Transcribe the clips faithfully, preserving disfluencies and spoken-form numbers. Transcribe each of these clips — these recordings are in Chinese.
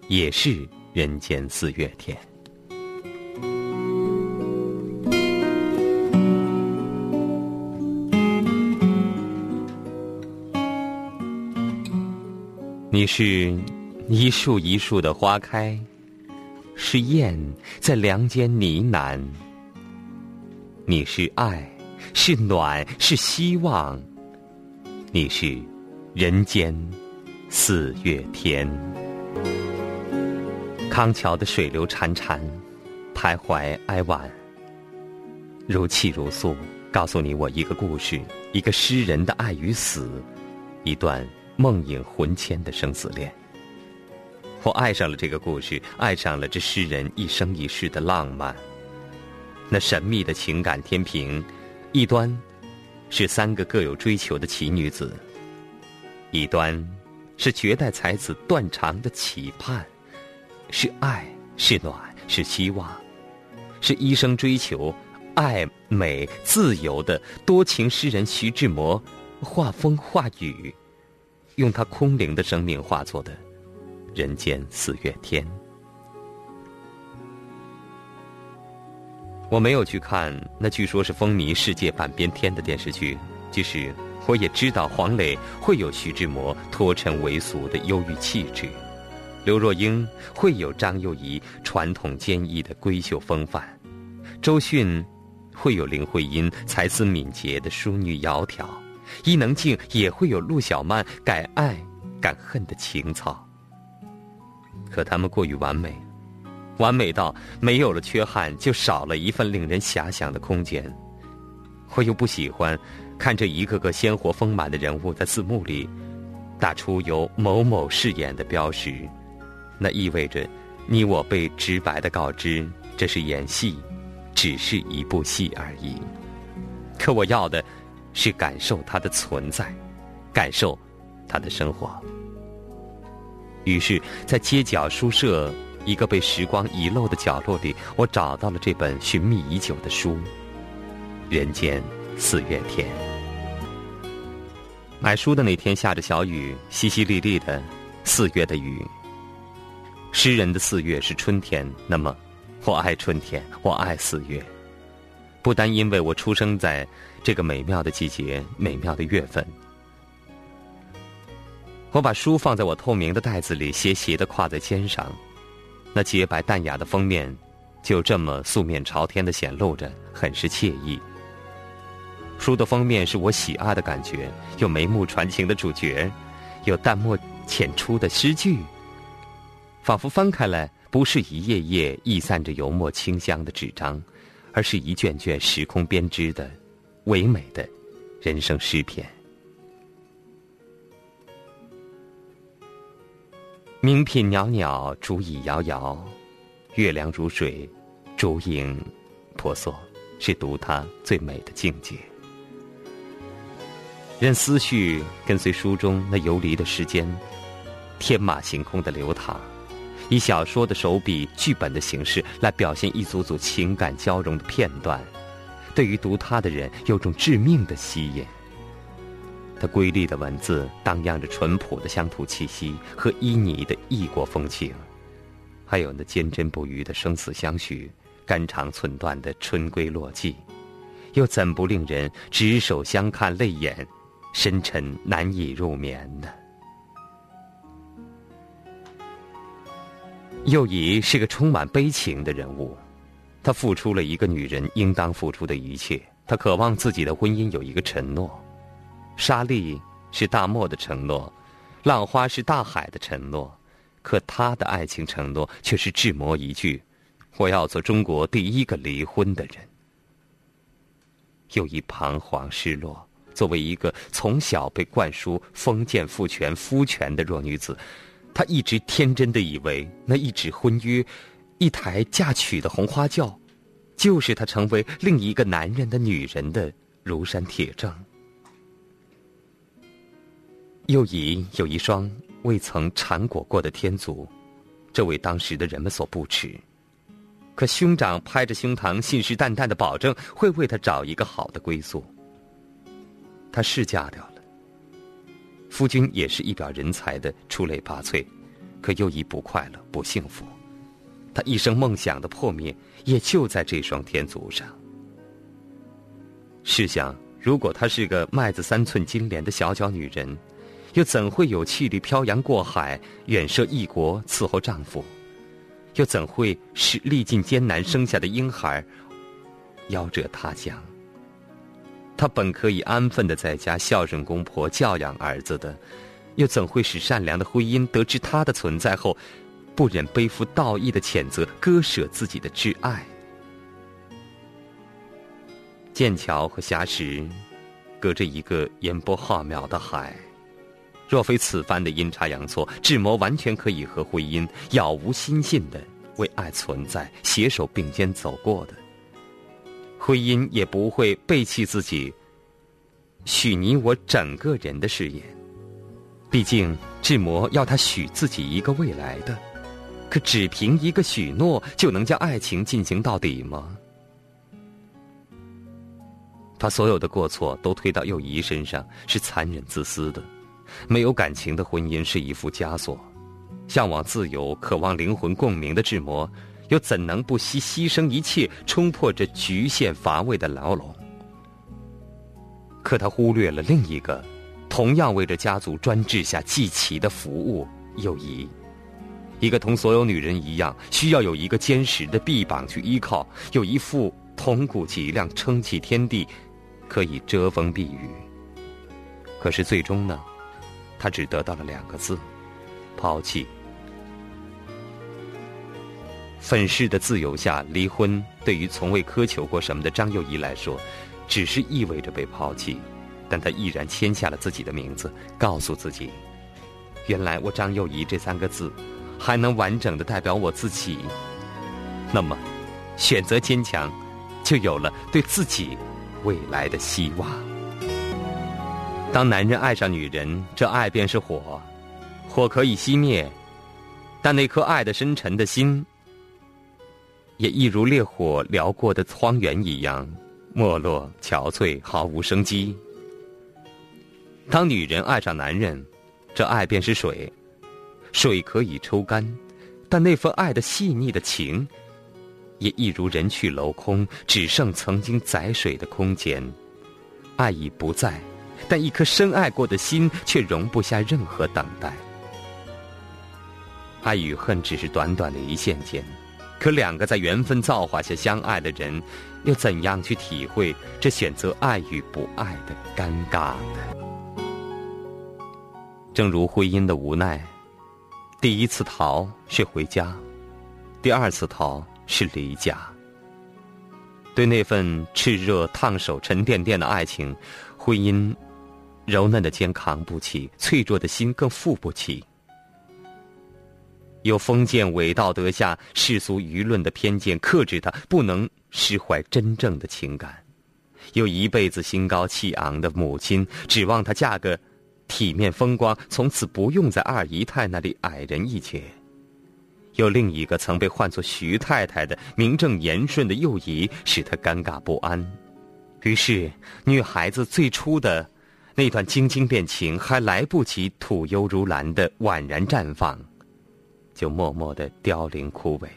也是人间四月天。你是一树一树的花开，是燕在梁间呢喃。你是爱，是暖，是希望，你是人间四月天。康桥的水流潺潺，徘徊哀婉，如泣如诉，告诉你我一个故事，一个诗人的爱与死，一段梦影魂牵的生死恋。我爱上了这个故事，爱上了这诗人一生一世的浪漫。那神秘的情感天平，一端是三个各有追求的奇女子，一端是绝代才子断肠的期盼，是爱，是暖，是希望，是一生追求爱美自由的多情诗人徐志摩画风画雨，用他空灵的生命化作的人间四月天。我没有去看那据说是风靡世界半边天的电视剧，即使我也知道黄磊会有徐志摩脱尘为俗的忧郁气质，刘若英会有张幼仪传统坚毅的闺秀风范，周迅会有林徽因才思敏捷的淑女窈窕，伊能静也会有陆小曼敢爱敢恨的情操。可他们过于完美，完美到没有了缺憾，就少了一份令人遐想的空间。我又不喜欢看这一个个鲜活丰满的人物在字幕里打出由某某饰演的标识，那意味着你我被直白地告知这是演戏，只是一部戏而已。可我要的是感受它的存在，感受它的生活。于是在街角书社一个被时光遗漏的角落里，我找到了这本寻觅已久的书《人间四月天》。买书的那天下着小雨，淅淅沥沥的四月的雨。诗人的四月是春天，那么我爱春天，我爱四月。不单因为我出生在这个美妙的季节，美妙的月份。我把书放在我透明的袋子里，斜斜地挎在肩上，那洁白淡雅的封面就这么素面朝天地显露着，很是惬意。书的封面是我喜爱的感觉，有眉目传情的主角，有淡墨浅出的诗句，仿佛翻开来不是一页页溢散着油墨清香的纸张，而是一卷卷时空编织的唯美的人生诗篇。名品袅袅，竹椅摇摇，月亮如水，烛影婆娑，是读它最美的境界。任思绪跟随书中那游离的时间天马行空的流淌，以小说的手笔剧本的形式来表现一组组情感交融的片段，对于读它的人有种致命的吸引。它瑰丽的文字荡漾着淳朴的乡土气息和旖旎的异国风情，还有那坚贞不渝的生死相许，肝肠寸断的春归落寂，又怎不令人执手相看泪眼，深沉难以入眠呢？幼仪是个充满悲情的人物，她付出了一个女人应当付出的一切，她渴望自己的婚姻有一个承诺。沙砾是大漠的承诺，浪花是大海的承诺，可他的爱情承诺却是志摩一句：我要做中国第一个离婚的人。又一彷徨失落，作为一个从小被灌输封建父权夫权的弱女子，她一直天真的以为那一纸婚约，一台嫁娶的红花轿，就是她成为另一个男人的女人的庐山铁证。幼仪有一双未曾缠裹过的天足，这为当时的人们所不齿。可兄长拍着胸膛信誓旦旦地保证会为他找一个好的归宿。他是嫁掉了，夫君也是一表人才的出类拔萃， 可又已不快乐不幸福。他一生梦想的破灭也就在这双天足上。试想，如果她是个麦子三寸金莲的小脚女人，又怎会有气力漂洋过海远涉异国伺候丈夫？又怎会使历尽艰难生下的婴孩夭折他乡？她本可以安分地在家孝顺公婆教养儿子的，又怎会使善良的徽因得知她的存在后不忍背负道义的谴责，割舍自己的挚爱？剑桥和硖石隔着一个烟波浩渺的海，若非此番的阴差阳错，智谋完全可以和徽因杳无心信的为爱存在，携手并肩走过的。徽因也不会背弃自己许你我整个人的誓言。毕竟智谋要他许自己一个未来的，可只凭一个许诺就能将爱情进行到底吗？他所有的过错都推到幼仪身上，是残忍自私的。没有感情的婚姻是一副枷锁，向往自由渴望灵魂共鸣的智谋又怎能不惜牺牲一切冲破这局限乏味的牢笼？可他忽略了另一个同样为着家族专制下祭旗的服务幼仪，一个同所有女人一样需要有一个坚实的臂膀去依靠，有一副铜骨脊梁撑起天地，可以遮风避雨。可是最终呢，他只得到了两个字：抛弃。粉饰的自由下，离婚对于从未苛求过什么的张幼仪来说，只是意味着被抛弃。但她毅然签下了自己的名字，告诉自己，原来我张幼仪这三个字还能完整的代表我自己。那么选择坚强，就有了对自己未来的希望。当男人爱上女人，这爱便是火，火可以熄灭，但那颗爱的深沉的心也一如烈火燎过的荒原一样没落憔悴，毫无生机。当女人爱上男人，这爱便是水，水可以抽干，但那份爱的细腻的情也一如人去楼空，只剩曾经载水的空间。爱已不在，但一颗深爱过的心却容不下任何等待。爱与恨只是短短的一线间，可两个在缘分造化下相爱的人，又怎样去体会这选择爱与不爱的尴尬呢？正如徽因的无奈，第一次逃是回家，第二次逃是离家。对那份炽热烫手沉甸甸的爱情，徽因柔嫩的肩扛不起，脆弱的心更负不起。有封建伪道德下世俗舆论的偏见克制他，不能释怀真正的情感。有一辈子心高气昂的母亲，指望她嫁个体面风光，从此不用在二姨太那里矮人一截。有另一个曾被唤作徐太太的名正言顺的幼仪，使她尴尬不安。于是女孩子最初的那段惊惊恋情还来不及吐幽如兰的宛然绽放，就默默地凋零枯萎。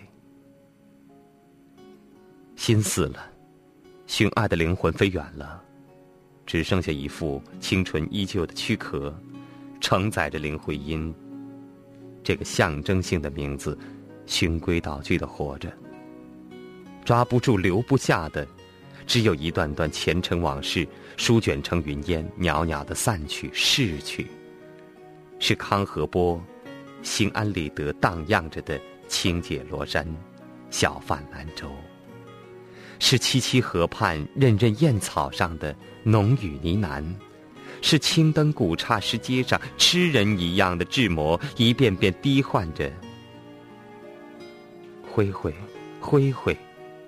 心死了，寻爱的灵魂飞远了，只剩下一副清纯依旧的躯壳，承载着林徽因这个象征性的名字，循规蹈矩地活着。抓不住留不下的，只有一段段前尘往事，书卷成云烟，袅袅地散去逝去。是康河波心安理得荡漾着的轻解罗衫，小泛兰舟；是萋萋河畔任任燕草上的浓雨呢喃；是青灯古刹石阶上痴人一样的智谋，一遍遍低唤着恢恢恢恢。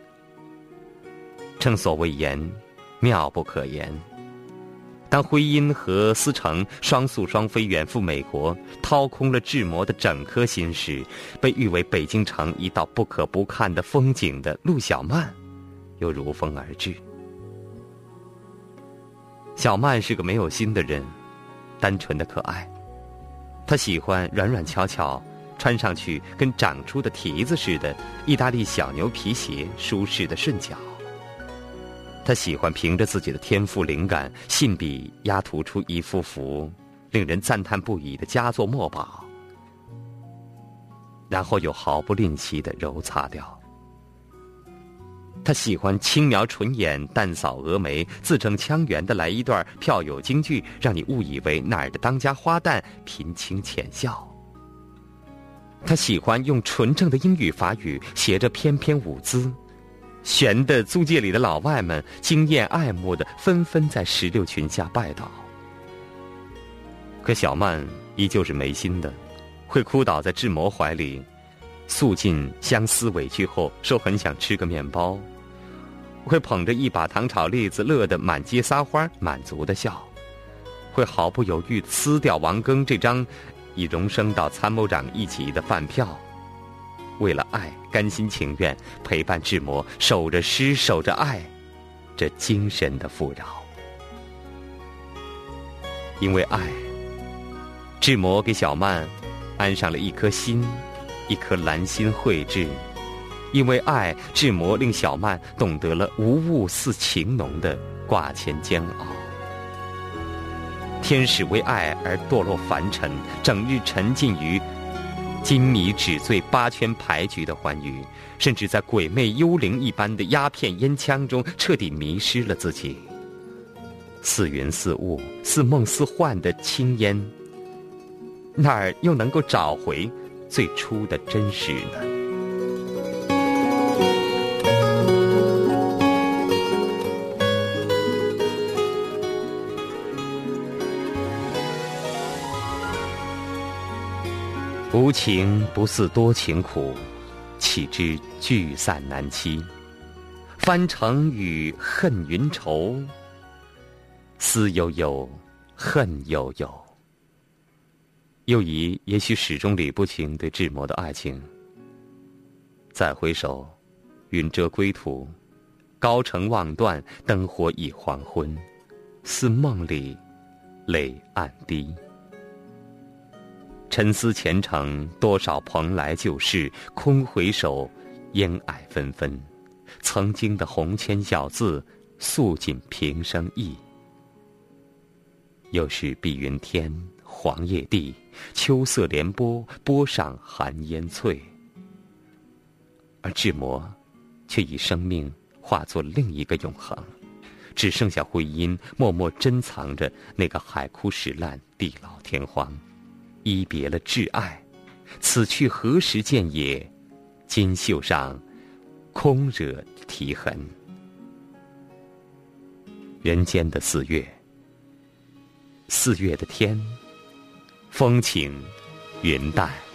正所谓言妙不可言。当徽因和思成双宿双飞远赴美国，掏空了智谋的整颗心时，被誉为北京城一道不可不看的风景的陆小曼又如风而至。小曼是个没有心的人，单纯的可爱。她喜欢软软巧巧、 穿上去跟长出的蹄子似的意大利小牛皮鞋，舒适的顺脚。他喜欢凭着自己的天赋灵感，信笔压涂出一幅幅令人赞叹不已的佳作墨宝，然后又毫不吝惜地揉擦掉。他喜欢轻描唇眼，淡扫蛾眉，字正腔圆地来一段票有京剧，让你误以为那儿的当家花旦嫔情浅笑。他喜欢用纯正的英语法语写着翩翩舞姿，悬的租界里的老外们惊艳爱慕的纷纷在石榴裙下拜倒。可小曼依旧是没心的，会哭倒在志摩怀里，诉尽相思委屈后说很想吃个面包，会捧着一把糖炒栗子乐得满街撒欢，满足的笑，会毫不犹豫撕掉王庚这张已荣升到参谋长一级的饭票，为了爱甘心情愿陪伴志摩，守着诗守着爱，这精神的富饶。因为爱，志摩给小曼安上了一颗心，一颗兰心蕙质。因为爱，志摩令小曼懂得了无物似情浓的挂牵煎熬。天使为爱而堕落凡尘，整日沉浸于金迷纸醉八圈牌局的欢愉，甚至在鬼魅幽灵一般的鸦片烟枪中彻底迷失了自己。似云似雾，似梦似幻的轻烟，哪儿又能够找回最初的真实呢？无情不似多情苦，岂知聚散难期。翻成雨恨云愁，思悠悠，恨悠悠。又疑也许始终理不清对志摩的爱情。再回首，云遮归途，高城望断，灯火已黄昏，似梦里泪暗滴。沉思前程，多少蓬莱旧事，空回首，烟霭纷纷。曾经的红铅小字，诉尽平生意。又是碧云天，黄叶地，秋色连波，波上寒烟翠。而志摩，却以生命化作另一个永恒，只剩下徽音，默默珍藏着那个海枯石烂，地老天荒。一别了挚爱，此去何时见也？金袖上空惹啼痕。人间的四月，四月的天，风轻云淡。